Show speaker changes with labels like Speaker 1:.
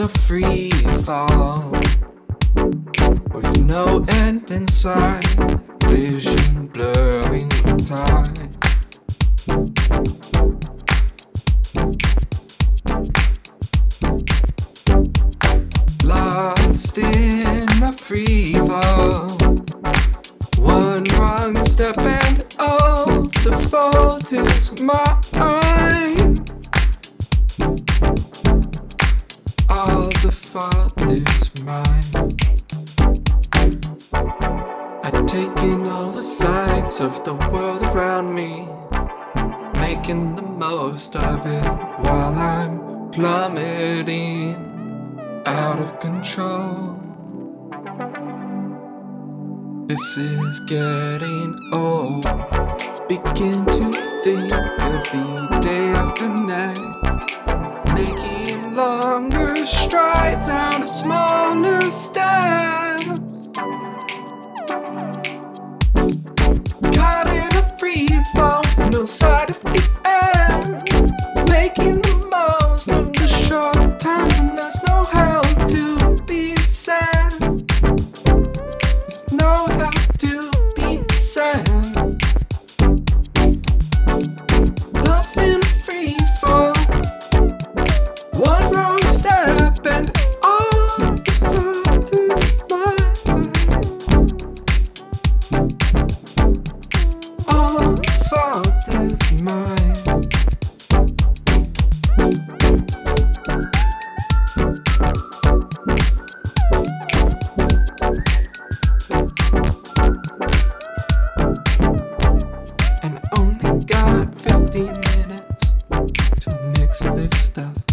Speaker 1: a free fall with no end in sight, vision blurring with time. Lost in a free fall, one wrong step and all the fault is mine. All the fault is mine. I've taken all the sides of the world around me, making the most of it while I'm plummeting out of control. This is getting old. Begin to think of the day after night, making longer strides out of smaller steps. Caught in a free fall, no sight of the end, making the most of the short time, and there's no help to be sad. There's no help to be sad. Lost in a free fall, one wrong step and all the fault is mine. All the fault is mine. And I only got 15 minutes to mix this stuff.